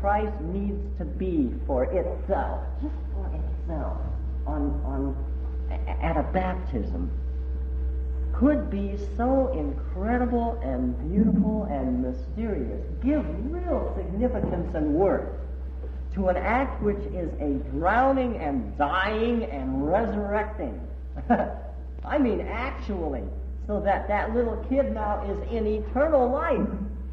Christ needs to be for itself, just for itself, at a baptism, could be so incredible and beautiful and mysterious, give real significance and worth to an act which is a drowning and dying and resurrecting. I mean, actually, so that that little kid now is in eternal life.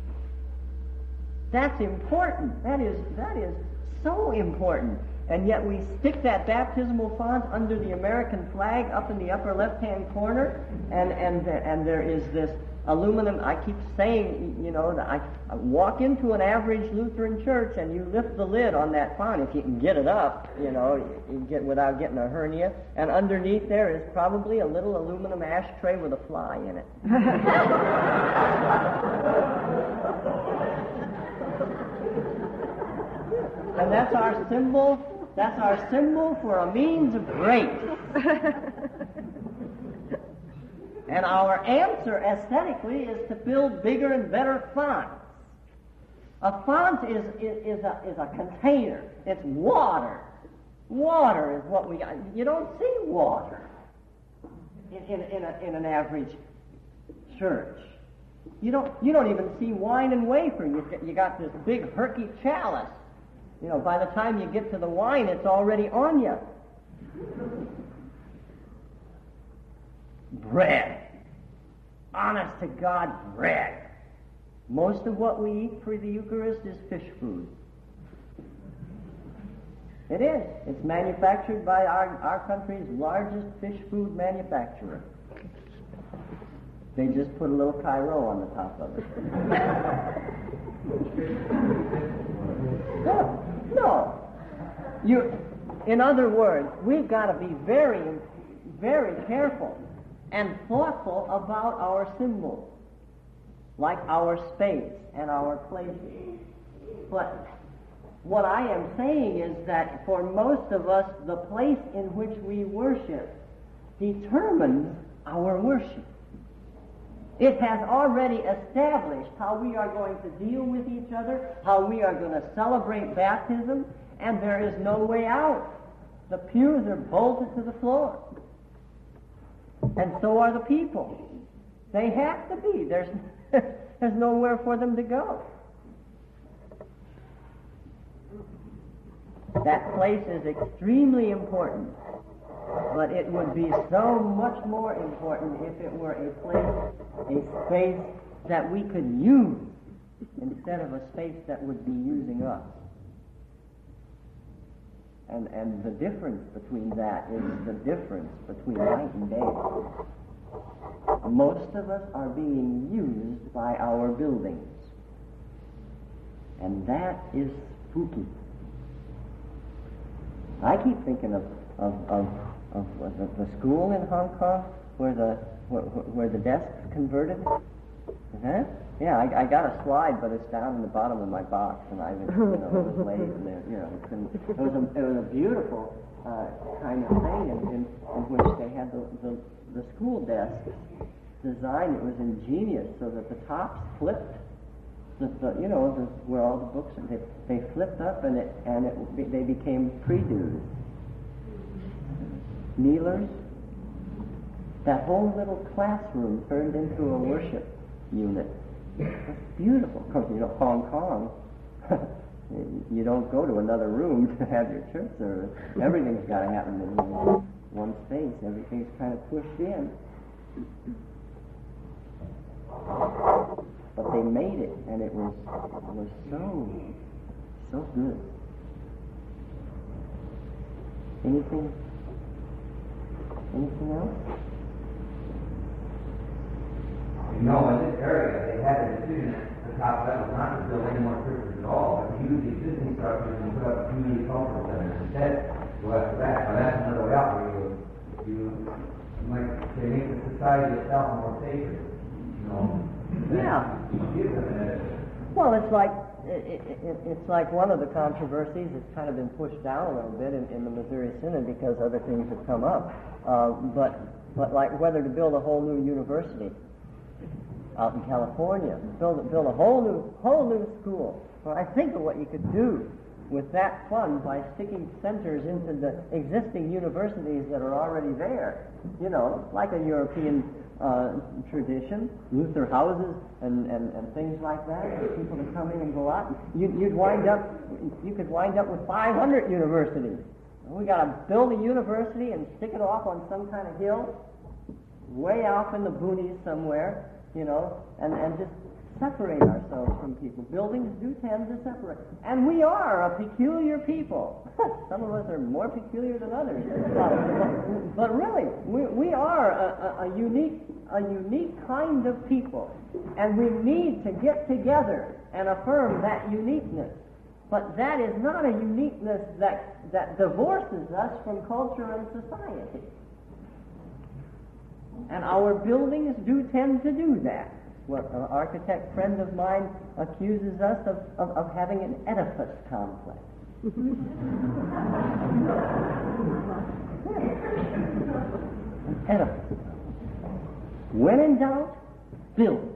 That's important. That is so important. And yet we stick that baptismal font under the American flag up in the upper left-hand corner, and there is this aluminum. I keep saying, that I walk into an average Lutheran church and you lift the lid on that font if you can get it up, you get without getting a hernia, and underneath there is probably a little aluminum ashtray with a fly in it. And that's our symbol. That's our symbol for a means of grace. And our answer aesthetically is to build bigger and better fonts. A font is a container. It's water. Water is what we got. You don't see water in an average church. You don't even see wine and wafer. You got this big herky chalice. By the time you get to the wine, it's already on you. Bread. Honest to God, bread. Most of what we eat for the Eucharist is fish food. It is. It's manufactured by our country's largest fish food manufacturer. They just put a little Cairo on the top of it. No. In other words, we've got to be very, very careful and thoughtful about our symbols, like our space and our places. But what I am saying is that for most of us, the place in which we worship determines our worship. It has already established how we are going to deal with each other, how we are going to celebrate baptism, and there is no way out. The pews are bolted to the floor. And so are the people. They have to be. There's nowhere for them to go. That place is extremely important. But it would be so much more important if it were a place, a space that we could use instead of a space that would be using us. And the difference between that is the difference between night and day. Most of us are being used by our buildings. And that is spooky. I keep thinking of the school in Hong Kong where the desks converted. Huh? Yeah, I got a slide, but it's down in the bottom of my box, and I was, it was late, and it was a beautiful kind of thing in which they had the school desks designed. It was ingenious, so that the tops flipped. Where all the books are, they flipped up, and they became prie-dieux. Kneelers. That whole little classroom turned into a worship unit. It's beautiful. Of course, Hong Kong, you don't go to another room to have your church service. Everything's got to happen in one space. Everything's kind of pushed in. But they made it, and it was so good. Anything else? In this area, they had a decision at the top level not to build any more churches at all, but to use the existing structures and put up a community cultural center instead. Go after that. Now that's another way out where you might say make the society itself more sacred. Yeah. Well, it's like one of the controversies. It's kind of been pushed down a little bit in the Missouri Synod because other things have come up. But like whether to build a whole new university out in California, build a whole new school. Well, I think of what you could do with that fund by sticking centers into the existing universities that are already there. You know, like a European tradition, Luther houses and things like that, for people to come in and go out. You could wind up with 500 universities. We got to build a university and stick it off on some kind of hill, way off in the boonies somewhere, you know, and just separate ourselves from people. Buildings do tend to separate. And we are a peculiar people. Some of us are more peculiar than others. But really, we are a unique kind of people. And we need to get together and affirm that uniqueness. But that is not a uniqueness that divorces us from culture and society. And our buildings do tend to do that. What an architect friend of mine accuses us of having an edifice complex. An edifice. When in doubt, build.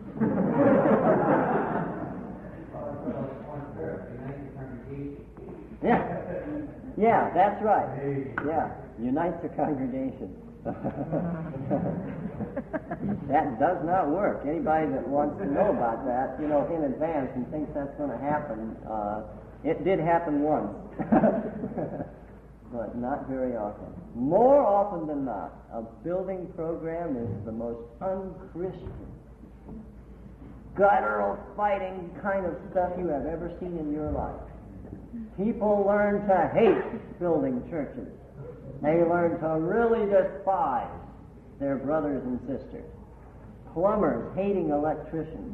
Yeah, that's right. Yeah, unites the congregation. That does not work. Anybody that wants to know about that, you know, in advance and thinks that's going to happen, it did happen once, but not very often. More often than not, a building program is the most unchristian, guttural, fighting kind of stuff you have ever seen in your life. People learn to hate building churches. They learn to really despise their brothers and sisters. Plumbers hating electricians.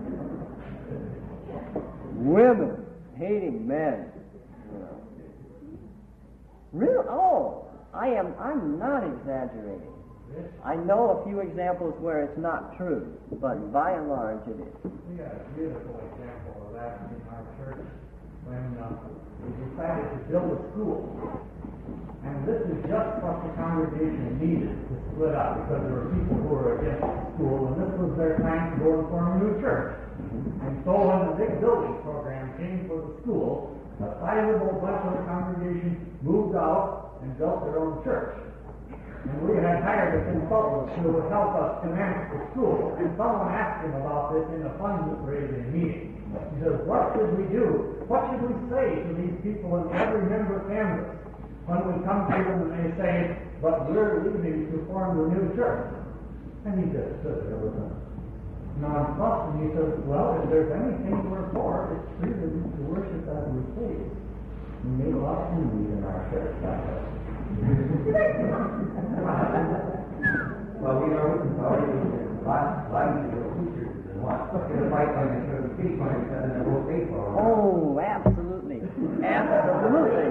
Women hating men. You know. Really? Oh, I'm not exaggerating. I know a few examples where it's not true, but by and large it is. We got a beautiful example of that in our church when we decided to build a school. And this is just what the congregation needed to split up, because there were people who were against the school, and this was their time to go and form a new church. And so when the big building program came for the school, a sizable bunch of the congregation moved out and built their own church. And we had hired a consultant who would help us finance the school. And someone asked him about this in the funds raising meeting. He says, what should we do? What should we say to these people in every member canvas when we come to them and they say, but we're leaving to form the new church? And he just stood there with a nonplussed, and he says, well, if there's anything we're for, it's freedom to worship as we please. We made a lot of movies in our church that way. Well, we know we can already a lot easier teachers than what. In a fight like this, the speak when it says in the whole paper. Oh, absolutely. Absolutely.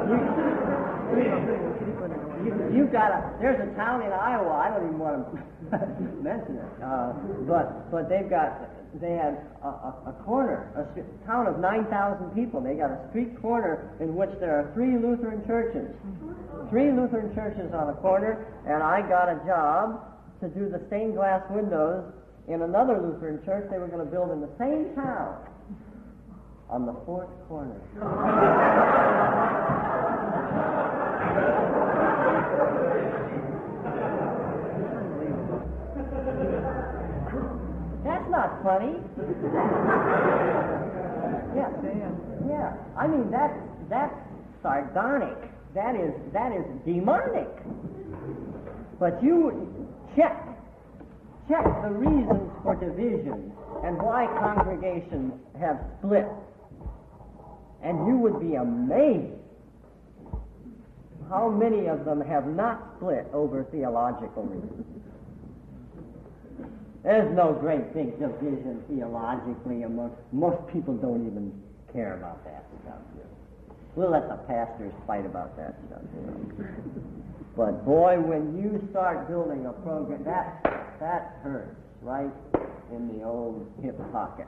You've got there's a town in Iowa, I don't even want to mention it, but they had a corner, a town of 9,000 people. They got a street corner in which there are 3 Lutheran churches. 3 Lutheran churches on a corner, and I got a job to do the stained glass windows in another Lutheran church they were going to build in the same town on the 4th corner. That's not funny. Yeah. I mean, that's sardonic. That is demonic. But you check the reasons for division and why congregations have split, and you would be amazed how many of them have not split over theological reasons. There's no great big division theologically among most people. Don't even care about that stuff. We'll let the pastors fight about that stuff. You know. But boy, when you start building a program, that hurts right in the old hip pocket.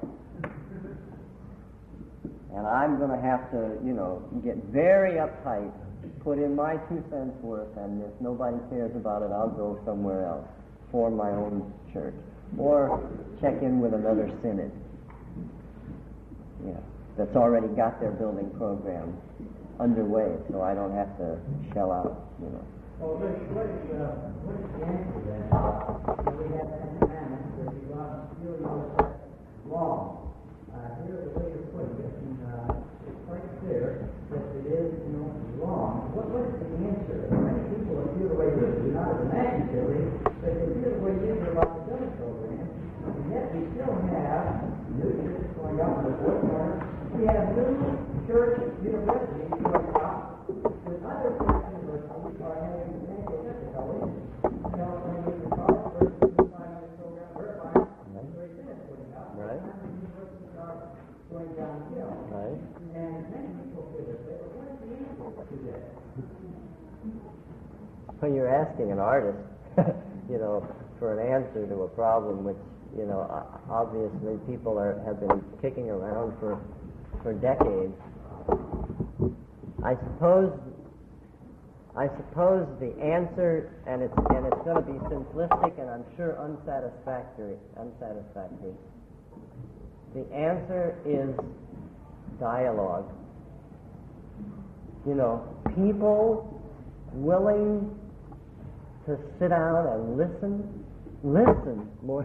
And I'm going to have to, get very uptight, put in my 2 cents worth, and if nobody cares about it, I'll go somewhere else, form my own church, or check in with another synod. Yeah. that's already got their building program underway, so I don't have to shell out, you know. Well, what is the answer then? We have that commandment that you go out and steal your wrong. Here's the way to put it, and it's quite clear that it is, wrong. What is the answer? Many people feel the way you do, not as an activity, but they feel the way you do about the building program, and yet we still have new churches going up in the fourth corner. We have new church universities going up with other church universities are having financial difficulties. California Community College versus the 5-year program, Irvine, very thin putting up. Right. Universities are going downhill. Right. And many people feel this way, but what is the answer to this? Well, you're asking an artist, for an answer to a problem which, obviously people have been kicking around for decades. I suppose the answer, and it's going to be simplistic and I'm sure unsatisfactory. The answer is dialogue. People willing to sit down and listen more.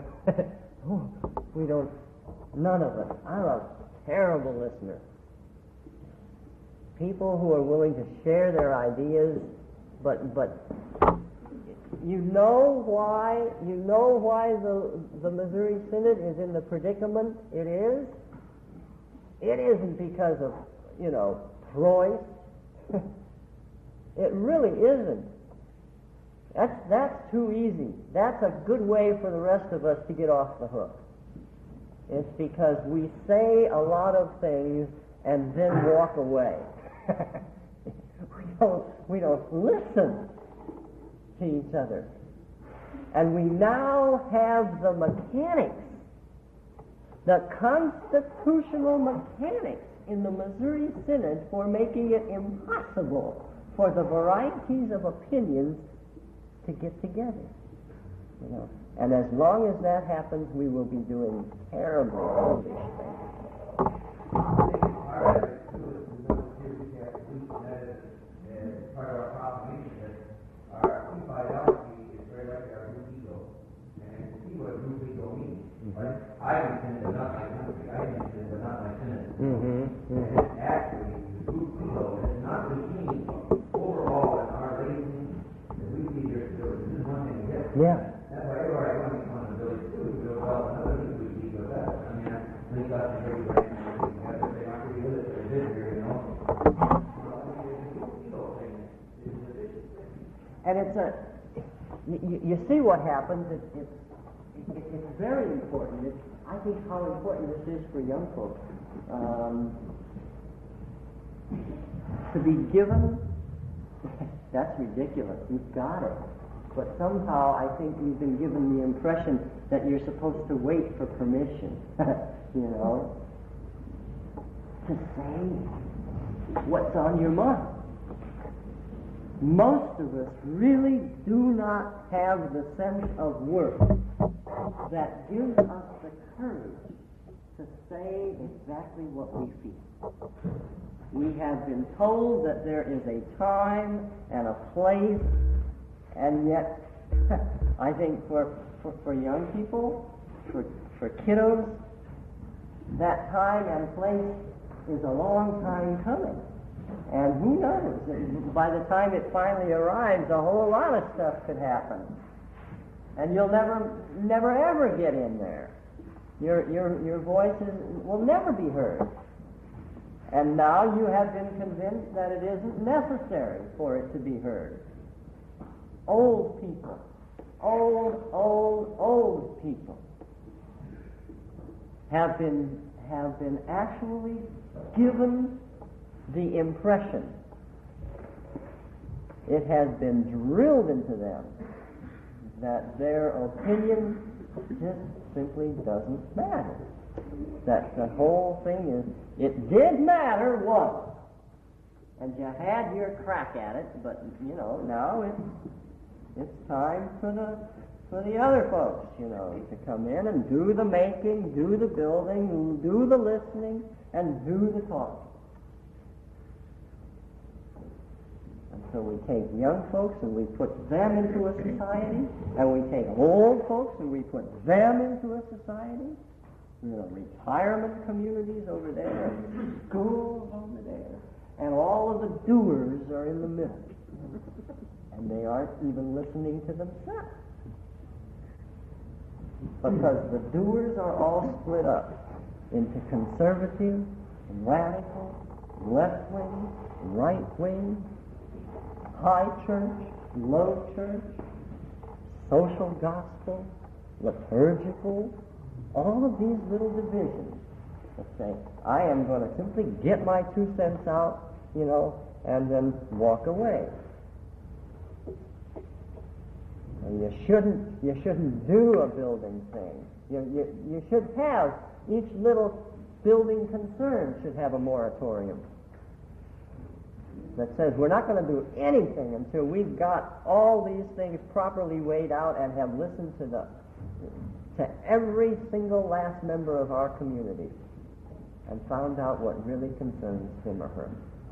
None of us. I'm a terrible listener. People who are willing to share their ideas, but you know why the Missouri Synod is in the predicament it is? It isn't because of, Preuss. It really isn't. That's too easy. That's a good way for the rest of us to get off the hook. It's because we say a lot of things and then walk away. We don't listen to each other. And we now have the mechanics, the constitutional mechanics in the Missouri Synod for making it impossible for the varieties of opinions to get together. And as long as that happens, we will be doing terribly foolish things. Part of our proclamation is our ideology is very like our group ego. And see what group ego means. Right? I am sinned, but not my country. I am sinned, but not my sinners. And actually, the group ego is not the meaning overall in our raising that we see here still. This is one thing to get. Yeah. That's why everywhere I want to come to the village too, we go, well, another group ego that. I mean, I think us and everybody together, they aren't really with us, they're here, And it's you see what happens. It's very important. I think how important this is for young folks to be given. That's ridiculous. You've got it, but somehow I think we've been given the impression that you're supposed to wait for permission. To say what's on your mind. Most of us really do not have the sense of worth that gives us the courage to say exactly what we feel. We have been told that there is a time and a place, and yet I think for young people, for kiddos, that time and place is a long time coming. And who knows? By the time it finally arrives, a whole lot of stuff could happen, and you'll never ever get in there. Your voices will never be heard. And now you have been convinced that it isn't necessary for it to be heard. Old people, old people have been actually given the impression, it has been drilled into them that their opinion just simply doesn't matter. That the whole thing is, it did matter once, and you had your crack at it, but now it's time for the other folks, to come in and do the making, do the building, do the listening, and do the talking. And so we take young folks and we put them into a society, and we take old folks and we put them into a society. Retirement communities over there, and schools over there, and all of the doers are in the middle. And they aren't even listening to themselves. Because the doers are all split up into conservative, radical, left-wing, right-wing, high church, low church, social gospel, liturgical, all of these little divisions that say, I am going to simply get my 2 cents out, and then walk away. And you shouldn't do a building thing. You should have, each little building concern should have a moratorium that says we're not going to do anything until we've got all these things properly weighed out and have listened to every single last member of our community and found out what really concerns him or her.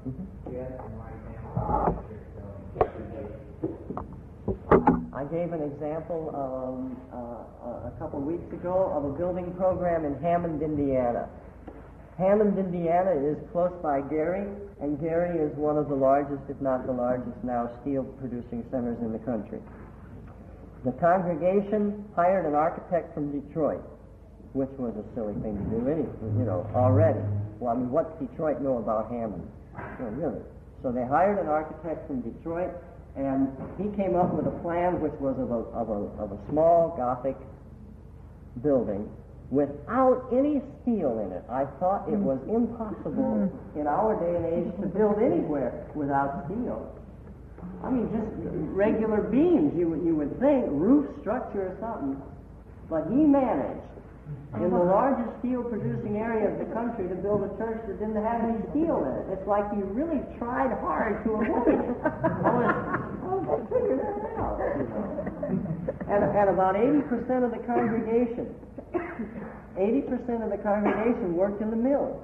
I gave an example a couple of weeks ago of a building program in Hammond, Indiana. Hammond, Indiana is close by Gary, and Gary is one of the largest, if not the largest now, steel-producing centers in the country. The congregation hired an architect from Detroit, which was a silly thing to do already. Well, what's Detroit know about Hammond? Really. So they hired an architect from Detroit, and he came up with a plan which was of a small Gothic building without any steel in it. I thought it was impossible in our day and age to build anywhere without steel. Just regular beams, you would think, roof structure or something. But he managed, in the largest steel-producing area of the country, to build a church that didn't have any steel in it. It's like he really tried hard to avoid it. I figured that out. And about 80% of the congregation, 80% of the congregation worked in the mills.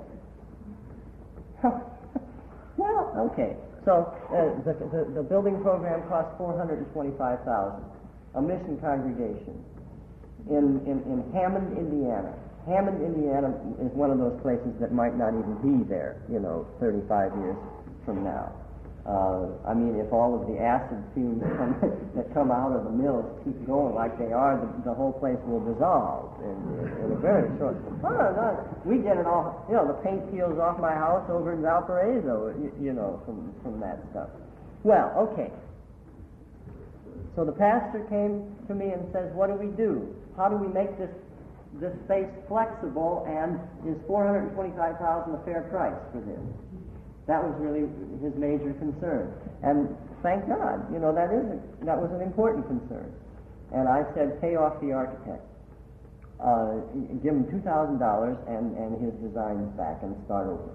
Well, okay. So the building program cost $425,000. A mission congregation in Hammond, Indiana. Hammond, Indiana is one of those places that might not even be there, 35 years from now. If all of the acid fumes that come out of the mills keep going like they are, the whole place will dissolve in a very short time. No, we get it all, the paint peels off my house over in Valparaiso, from that stuff. Well, okay. So the pastor came to me and says, what do we do? How do we make this space flexible, and is $425,000 a fair price for this? That was really his major concern. And thank God, that was an important concern. And I said, pay off the architect. Give him $2,000 and his designs back and start over.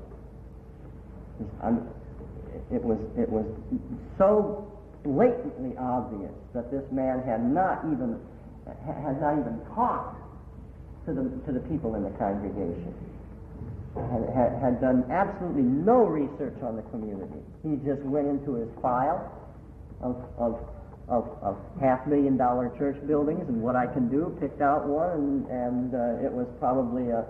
It was so blatantly obvious that this man had not even talked to the people in the congregation. Had done absolutely no research on the community. He just went into his file of $500,000 church buildings and what I can do, picked out one, and it was probably a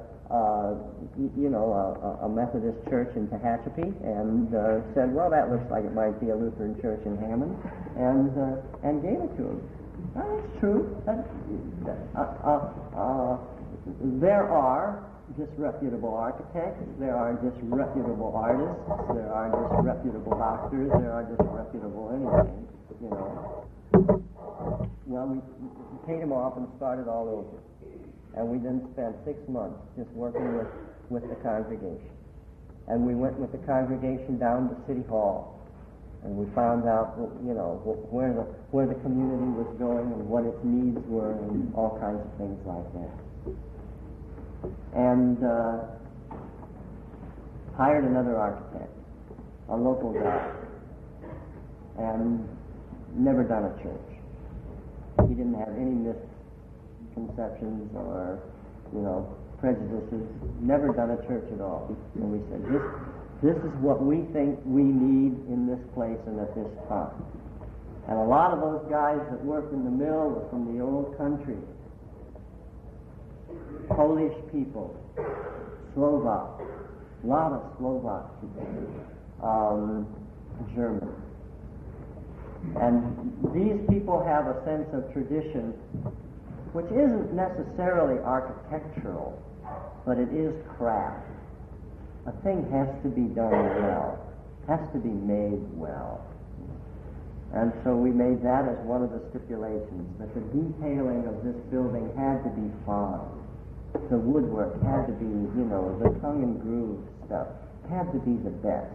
Methodist church in Tehachapi, and said, well, that looks like it might be a Lutheran church in Hammond, and gave it to him. That's true. There are disreputable architects, there are disreputable artists, there are disreputable doctors, there are disreputable anything, Well, we paid him off and started all over. And we then spent 6 months just working with the congregation. And we went with the congregation down to City Hall, and we found out, where the community was going and what its needs were and all kinds of things like that. And hired another architect, a local guy, and never done a church. He didn't have any misconceptions or, prejudices, never done a church at all. And we said, this is what we think we need in this place and at this time. And a lot of those guys that worked in the mill were from the old country. Polish people, Slovak, a lot of Slovak people, German. And these people have a sense of tradition which isn't necessarily architectural, but it is craft. A thing has to be done well, has to be made well. And so we made that as one of the stipulations, that the detailing of this building had to be fine. The woodwork had to be, the tongue and groove stuff had to be the best.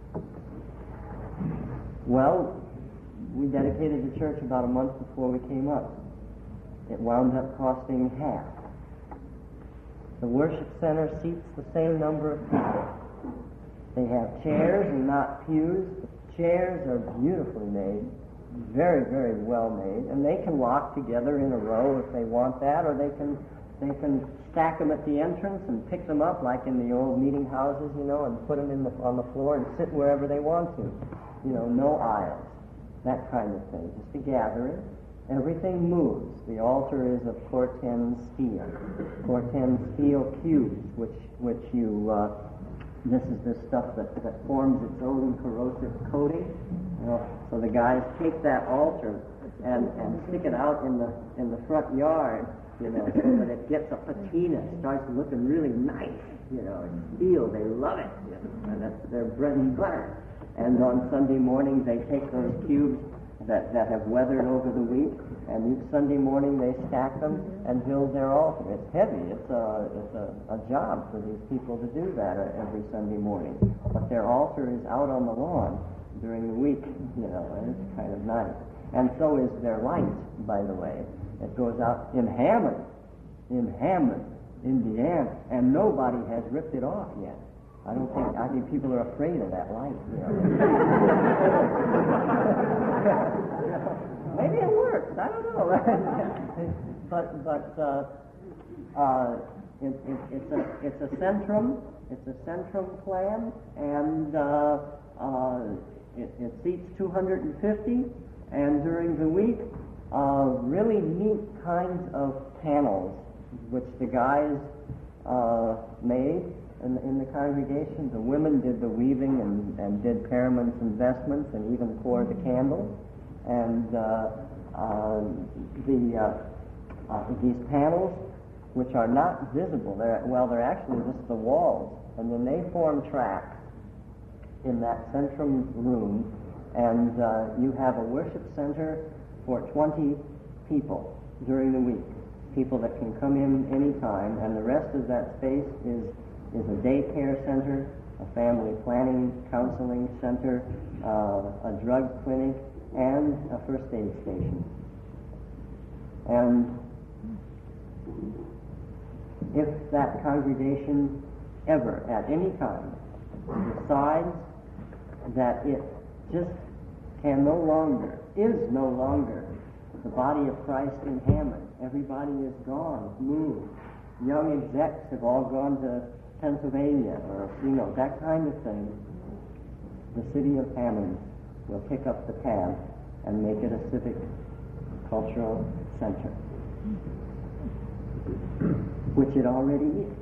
Well, we dedicated the church about a month before we came up. It wound up costing half. The worship center seats the same number of people. They have chairs and not pews. The chairs are beautifully made, very, very well made, and they can walk together in a row if they want that, or they can stack them at the entrance and pick them up like in the old meeting houses, and put them on the floor and sit wherever they want to. No aisles, that kind of thing. Just a gathering. Everything moves. The altar is of Corten steel cubes, which you, this is the stuff that forms its own corrosive coating. So the guys take that altar and stick it out in the front yard, so that it gets a patina, starts looking really nice. It's steel, they love it, and that's their bread and butter. And on Sunday morning they take those cubes that have weathered over the week, and each Sunday morning they stack them and build their altar. It's heavy. It's a job for these people to do that every Sunday morning. But their altar is out on the lawn during the week, and it's kind of nice. And so is their light, by the way. It goes out in Hammond, Indiana, and nobody has ripped it off yet. I think people are afraid of that light. Maybe it works. I don't know. It's a centrum. It's a centrum plan, and it seats 250. And during the week, really neat kinds of panels, which the guys made. In the congregation, the women did the weaving and did Perriman's investments and even poured the candles. And these panels, which are not visible, they're actually just the walls, and then they form tracks in that centrum room, and you have a worship center for 20 people during the week, people that can come in any time, and the rest of that space is a daycare center, a family planning counseling center, a drug clinic, and a first aid station. And if that congregation ever, at any time, decides that it just is no longer the body of Christ in Hammond, everybody is gone, moved, young execs have all gone to Pennsylvania, or that kind of thing, the city of Hammond will pick up the tab and make it a civic cultural center, which it already is.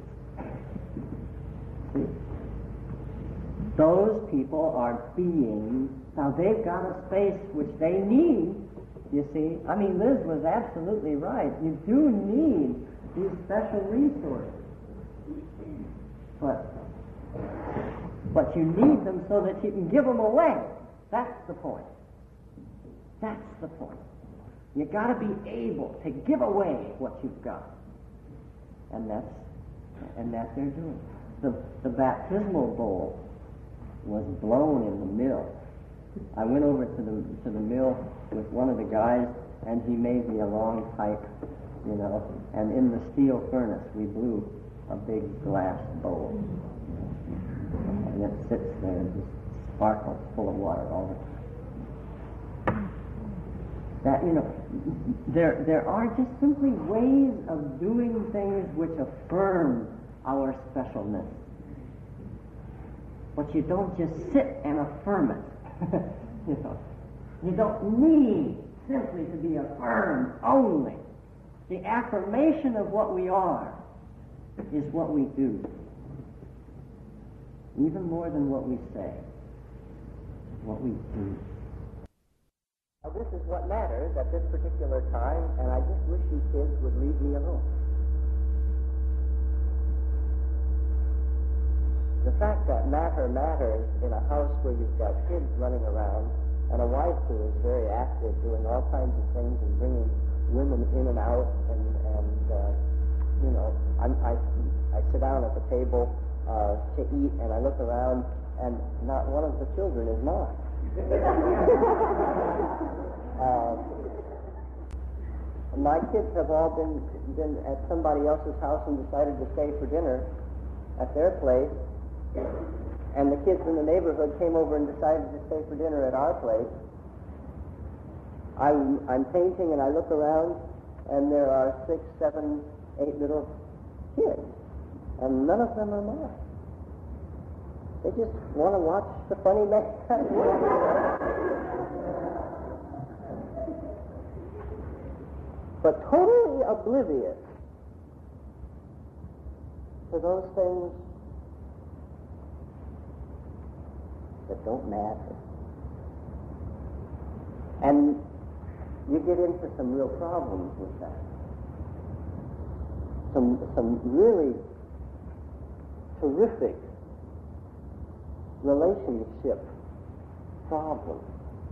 See? Those people are now they've got a space which they need, you see. I mean, Liz was absolutely right. You do need these special resources. But you need them so that you can give them away. That's the point. That's the point. You got to be able to give away what you've got, and that they're doing. The baptismal bowl was blown in the mill. I went over to the mill with one of the guys, and he made me a long pipe, and in the steel furnace we blew a big glass bowl. And it sits there and just sparkles full of water all the time. That, there are just simply ways of doing things which affirm our specialness. But you don't just sit and affirm it. You don't need simply to be affirmed only. The affirmation of what we are is what we do. Even more than what we say. What we do. Now, this is what matters at this particular time, and I just wish you kids would leave me alone. The fact that matter matters in a house where you've got kids running around and a wife who is very active, doing all kinds of things and bringing women in and out, and I sit down at the table to eat, and I look around, and not one of the children is mine. My kids have all been at somebody else's house and decided to stay for dinner at their place, and the kids in the neighborhood came over and decided to stay for dinner at our place. I'm painting, and I look around, and there are 6, 7, 8 little kids, and none of them are mine. They just want to watch the funny man. But totally oblivious to those things that don't matter. And you get into some real problems with that. Some really terrific relationship problems.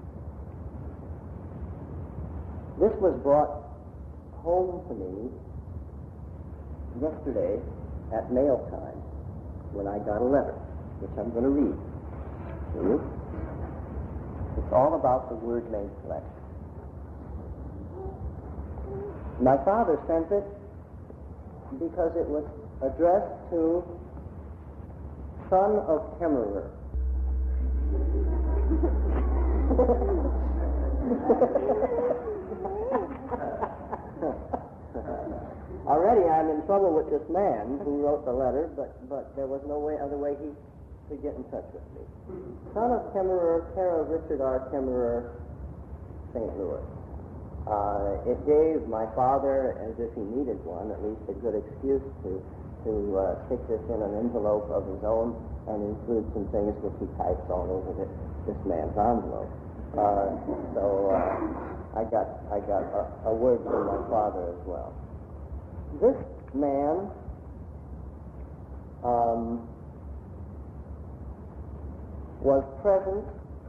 This was brought home to me yesterday at mail time when I got a letter, which I'm going to read to you. It's all about the Word Made Flesh. My father sent it because it was addressed to son of Kemmerer. Already I'm in trouble with this man who wrote the letter, but there was no other way he could get in touch with me. Son of Kemmerer, care of Richard R. Kemmerer, St. Louis. It gave my father, as if he needed one, at least a good excuse to stick this in an envelope of his own and include some things which he types all over this man's envelope. So I got a word from my father as well. This man was present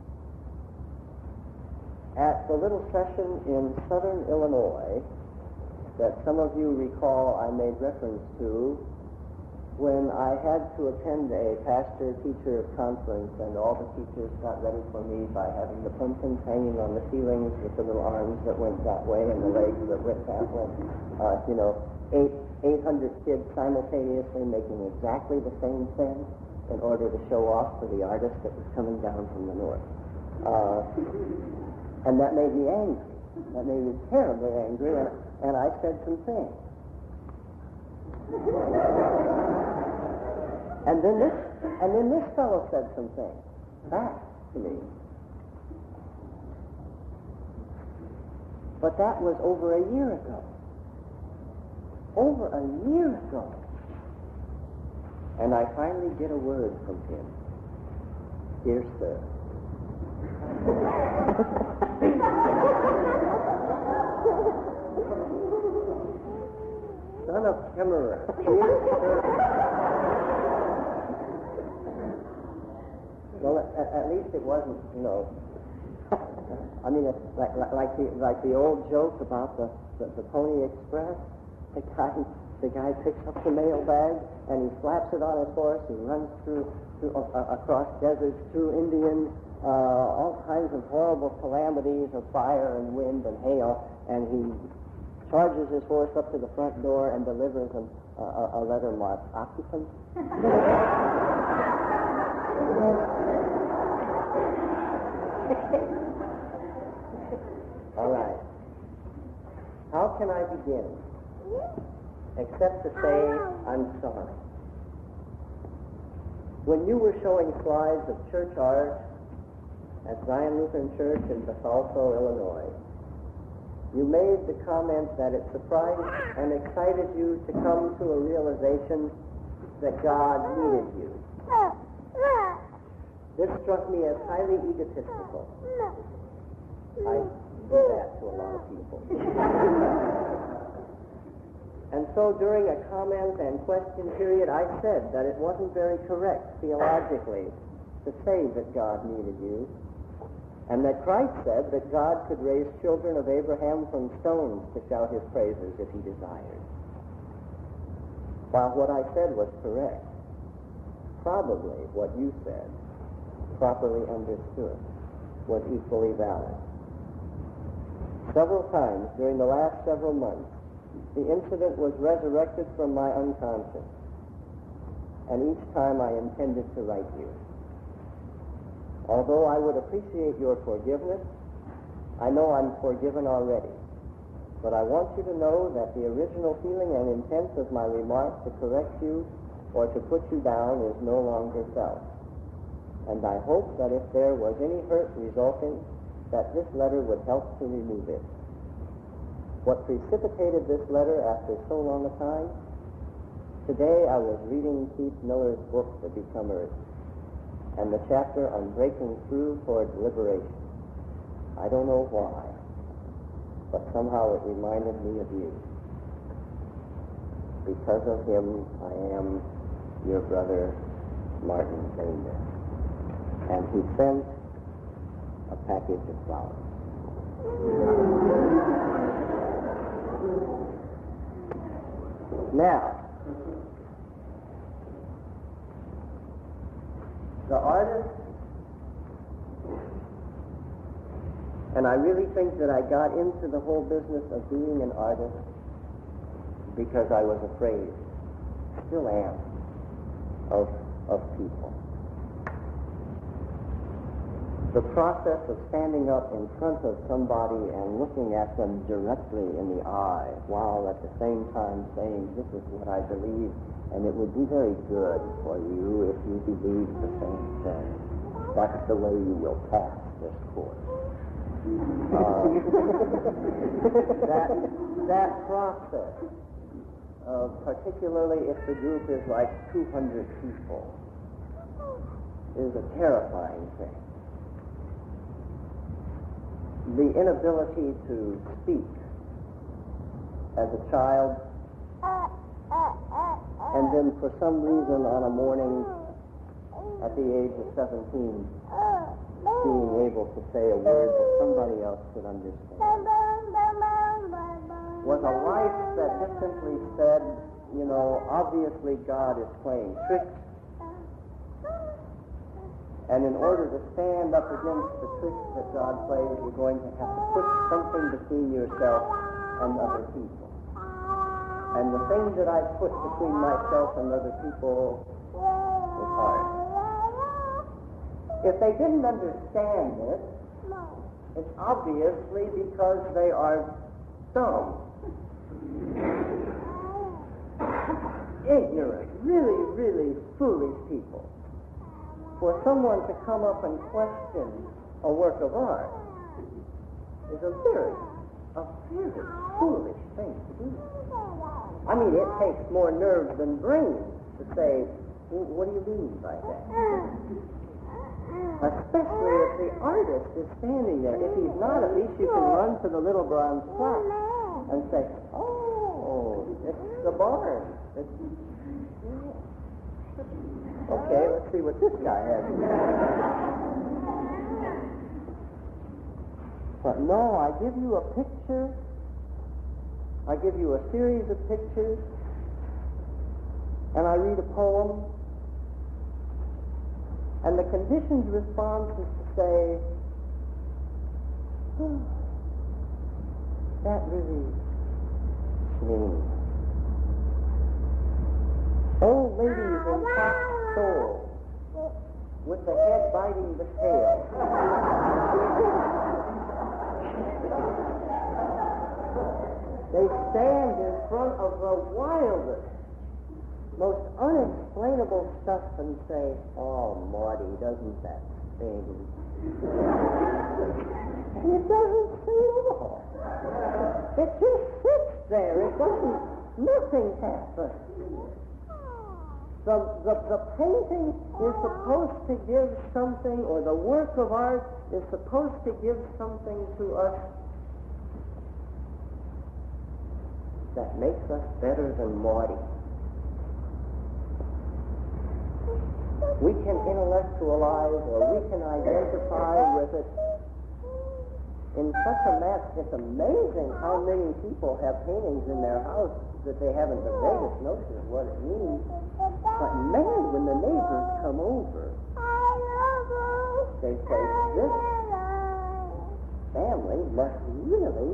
at the little session in southern Illinois that some of you recall I made reference to when I had to attend a pastor-teacher conference, and all the teachers got ready for me by having the pumpkins hanging on the ceilings with the little arms that went that way and the legs that went that way. 800 kids simultaneously making exactly the same thing in order to show off for the artist that was coming down from the north. And that made me angry. That made me terribly angry, and I said some things. And then this fellow said some things back to me. But that was over a year ago. Over a year ago. And I finally get a word from him. Dear sir. Son of Kemmerer. Well, at least it wasn't, I mean, it's like the old joke about the Pony Express. The guy picks up the mail bag and he slaps it on his horse. He runs through across deserts, through Indians, all kinds of horrible calamities of fire and wind and hail, and he charges his horse up to the front door and delivers him a letter marked occupant. All right. can I begin except to say I'm sorry? When you were showing slides of church art at Zion Lutheran Church in Bethalto, Illinois, you made the comment that it surprised and excited you to come to a realization that God needed you. This struck me as highly egotistical. I do that to a lot of people. And so during a comment and question period, I said that it wasn't very correct theologically to say that God needed you, and that Christ said that God could raise children of Abraham from stones to shout his praises if he desired. While what I said was correct, probably what you said, properly understood, was equally valid. Several times during the last several months, the incident was resurrected from my unconscious, and each time I intended to write you. Although I would appreciate your forgiveness, I know I'm forgiven already, but I want you to know that the original feeling and intent of my remark to correct you or to put you down is no longer felt. And I hope that if there was any hurt resulting, that this letter would help to remove it. What precipitated this letter after so long a time? Today I was reading Keith Miller's book, The Becomers, and the chapter on breaking through toward liberation. I don't know why, but somehow it reminded me of you. Because of him, I am your brother, Martin Bainer. And he sent a package of flowers. Now, the artist, and I really think that I got into the whole business of being an artist because I was afraid, still am, of people. The process of standing up in front of somebody and looking at them directly in the eye while at the same time saying, this is what I believe, and it would be very good for you if you believe the same thing. That's the way you will pass this course. That process, particularly if the group is like 200 people, is a terrifying thing. The inability to speak as a child, and then for some reason on a morning at the age of 17, being able to say a word that somebody else could understand, was a life that just simply said, you know, obviously God is playing tricks, and in order to stand up against the tricks that God plays, you're going to have to put something between yourself and other people. And the thing that I put between myself and other people is hard. If they didn't understand it, it's obviously because they are dumb, ignorant, really, really foolish people. For someone to come up and question a work of art is a very foolish thing to do. I mean, it takes more nerves than brains to say, what do you mean by that? Especially if the artist is standing there. If he's not, at least you can run to the little bronze plaque and say, oh, it's the barn. Okay, let's see what this guy has. But no, I give you a picture. I give you a series of pictures, and I read a poem, and the conditioned response is to say, oh, that really means. Old ladies in top soul with the head biting the tail. They stand in front of the wildest, most unexplainable stuff and say, "Oh, Marty, doesn't that sting?" And it doesn't sting at all. It just sits there. It doesn't, nothing happens. The painting is supposed to give something, or the work of art is supposed to give something to us that makes us better than Marty. We can intellectualize, or we can identify with it in such a mass. It's amazing how many people have paintings in their house that they haven't the vaguest notion of what it means. But man, when the neighbors come over, they say, "This family must really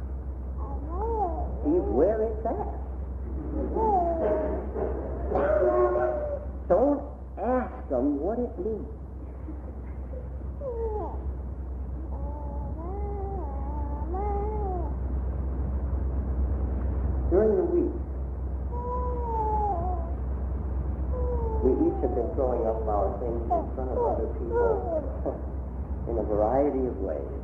be where it's at." Don't ask them what it means. During the week, we each have been throwing up our things in front of other people in a variety of ways.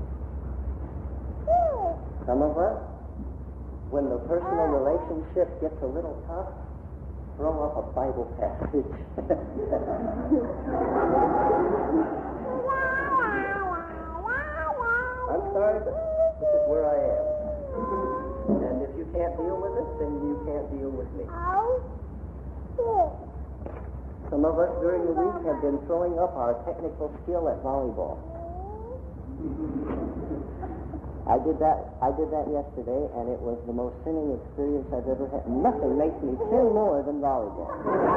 Some of us, when the personal relationship gets a little tough, throw up a Bible passage. I'm sorry, but this is where I am. And if you can't deal with it, then you can't deal with me. Some of us during the week have been throwing up our technical skill at volleyball. I did that yesterday, and it was the most sinning experience I've ever had. Nothing makes me sin more than volleyball.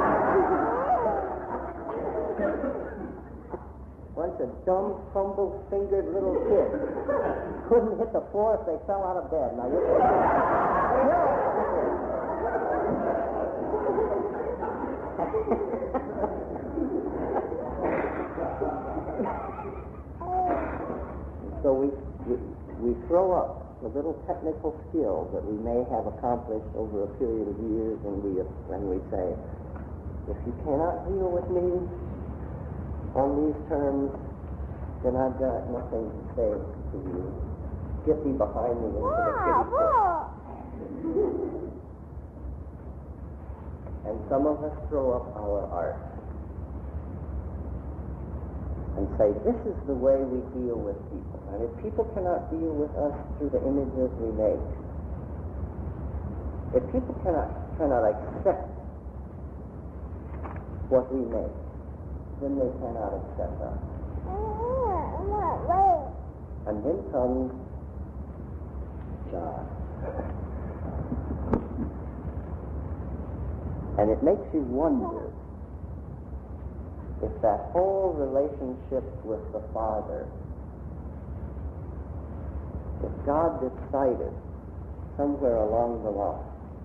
Once a dumb, fumble-fingered little kid couldn't hit the floor if they fell out of bed. Now, so we throw up the little technical skill that we may have accomplished over a period of years, and we say, "If you cannot deal with me on these terms, then I've got nothing to say to you. Get thee behind me into the kitty court." And some of us throw up our art and say, "This is the way we deal with people." And if people cannot deal with us through the images we make, if people cannot accept what we make, then they cannot accept us. And then comes John. And it makes you wonder if that whole relationship with the Father, if God decided somewhere along the line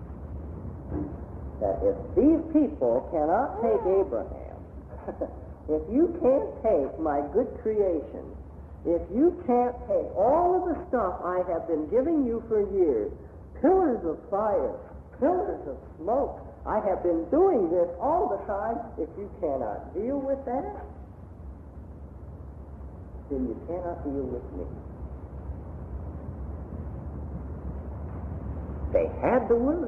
that if these people cannot take Abraham, if you can't take my good creation, if you can't take all of the stuff I have been giving you for years, pillars of fire, pillars of smoke, I have been doing this all the time. If you cannot deal with that, then you cannot deal with me. They had the Word.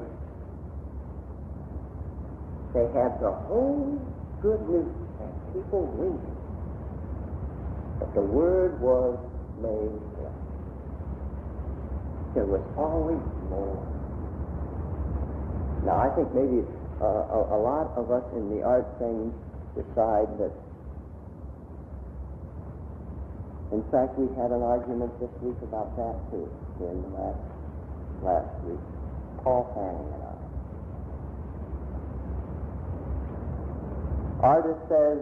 They had the whole good news, and people read it. But the Word was made flesh. There was always more. Now, I think maybe a lot of us in the art thing decide that. In fact, we had an argument this week about that too, in the last week. Paul Fanning and I. Artist says,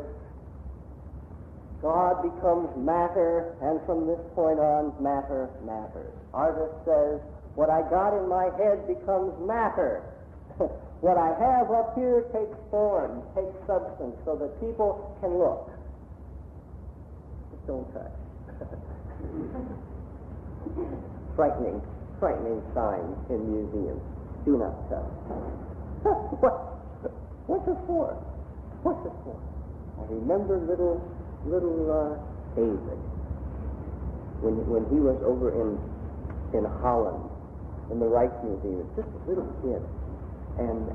God becomes matter, and from this point on, matter matters. Artist says, what I got in my head becomes matter. What I have up here takes form, takes substance, so that people can look. Just don't touch. Frightening frightening signs in museums. Do not touch. What's it for? What's it for? I remember little David when he was over in Holland in the Rijksmuseum, just a little kid, and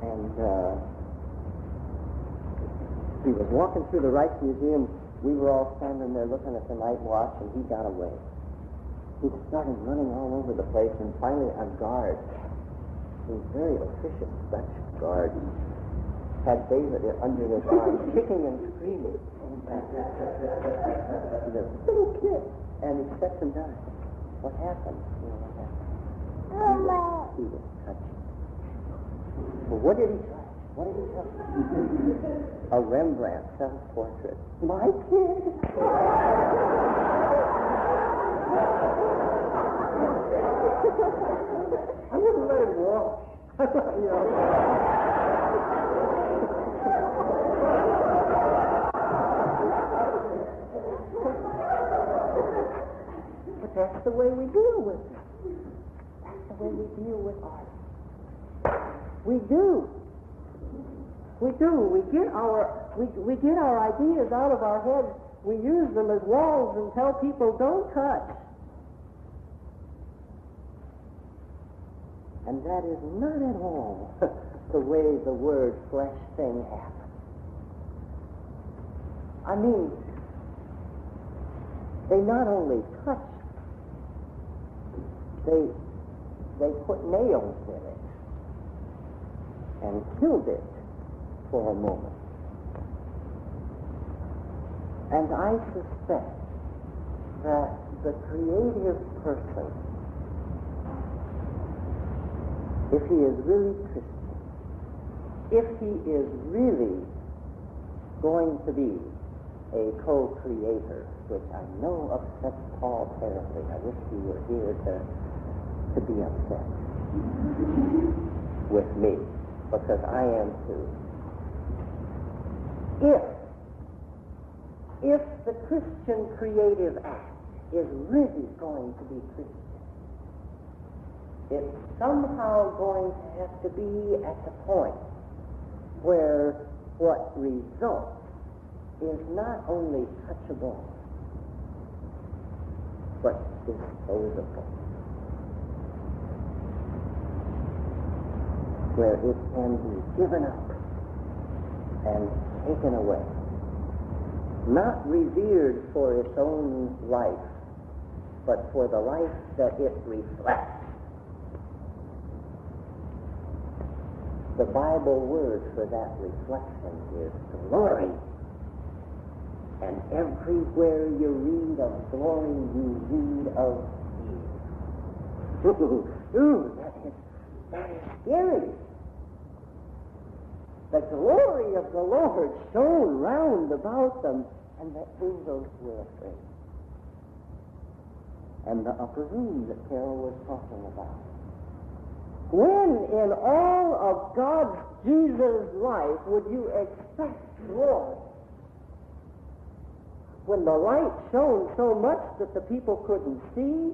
he was walking through the Rijksmuseum. We were all standing there looking at the night watch, and he got away. He started running all over the place, and finally a guard, a very officious Dutch guard, had David under his arm, kicking and screaming. The little kid, and he set him down. What happened? You know what happened? He was touched. Well, what did he touch? What did he touch? A Rembrandt self-portrait. My kid. I wouldn't let him walk. You know. But that's the way we deal with it. That's the way we deal with art. We do. We do. We get our ideas out of our heads. We use them as walls and tell people, don't touch. And that is not at all the way the word flesh thing happens. I mean, they not only touched, they put nails in it and killed it for a moment. And I suspect that the creative person, if he is really Christian, if he is really going to be a co-creator, which I know upsets Paul terribly. I wish he were here to be upset with me, because I am too. If the Christian creative act is really going to be Christian, it's somehow going to have to be at the point where what results is not only touchable, but disposable. Where it can be given up and taken away. Not revered for its own life, but for the life that it reflects. The Bible word for that reflection is glory. And everywhere you read of glory, you read of fear. Ooh, that is scary. The glory of the Lord shone round about them, and the angels were afraid. And the upper room that Carol was talking about. When in all of God's Jesus life would you expect glory? When the light shone so much that the people couldn't see?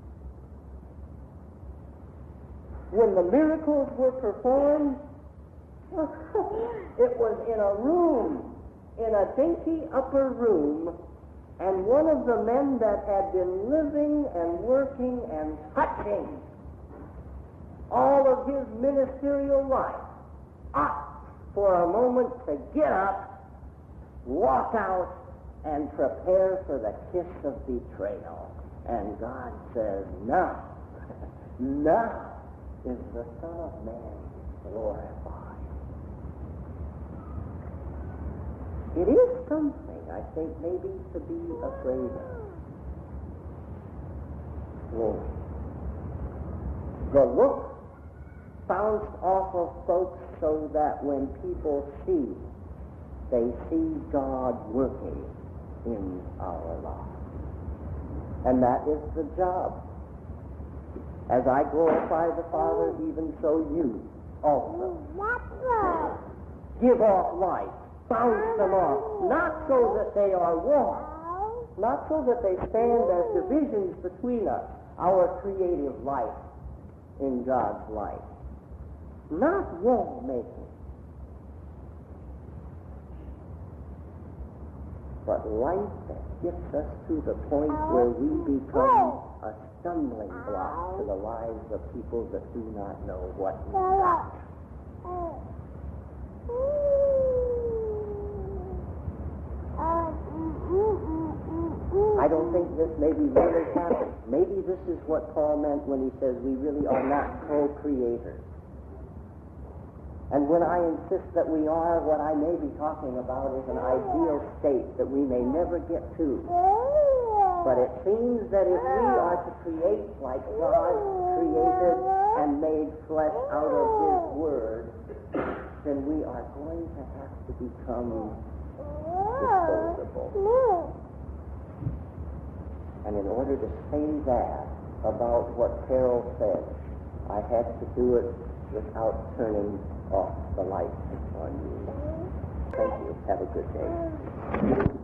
When the miracles were performed? It was in a room, in a dainty upper room, and one of the men that had been living and working and touching all of his ministerial life up for a moment to get up, walk out, and prepare for the kiss of betrayal. And God says, now is the Son of Man glorified. It is something, I think, maybe to be afraid of. Well, the look bounced off of folks so that when people see, they see God working in our lives. And that is the job. As I glorify the Father, even so you also give off light, bounce them off, not so that they are warm, not so that they stand as divisions between us, our creative life, in God's life. Not wall making, but life that gets us to the point where we become a stumbling block to the lives of people that do not know what we got. I don't think this maybe really happened. Maybe this is what Paul meant when he says we really are not co-creators. And when I insist that we are, what I may be talking about is an ideal state that we may never get to. But it seems that if we are to create like God created and made flesh out of His Word, then we are going to have to become disposable. And in order to say that about what Carol said, I had to do it without turning off the lights on you. Thank you. Have a good day.